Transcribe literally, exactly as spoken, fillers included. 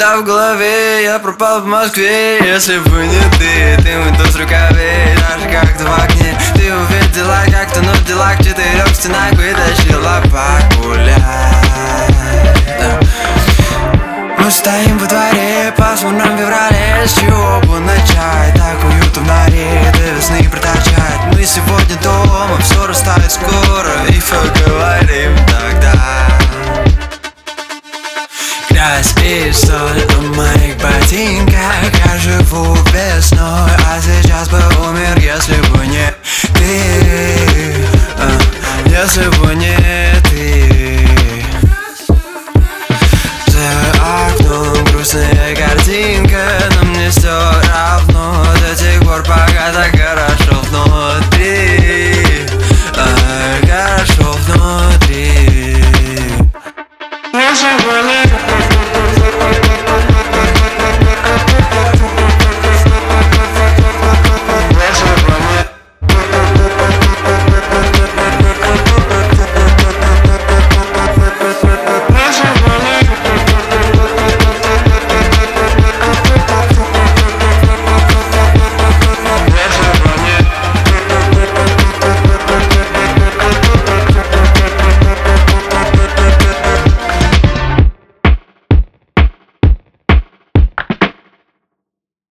суета в голове, я пропал в Москве. Если бы не ты, ты мой туз в рукаве, даже как-то в окне. Ты увидела, как тонут дела в четырех стенах, вытащила погулять. Мы стоим во дворе, пасмурном феврале. С чего бы начать, так уютно в норе, до весны проторчать. Мы сегодня дома, все растает скоро, и поговорим тогда. Грязь и соль в моих ботинках. Я живу весной, а сейчас бы умер, если бы не ты, а, если бы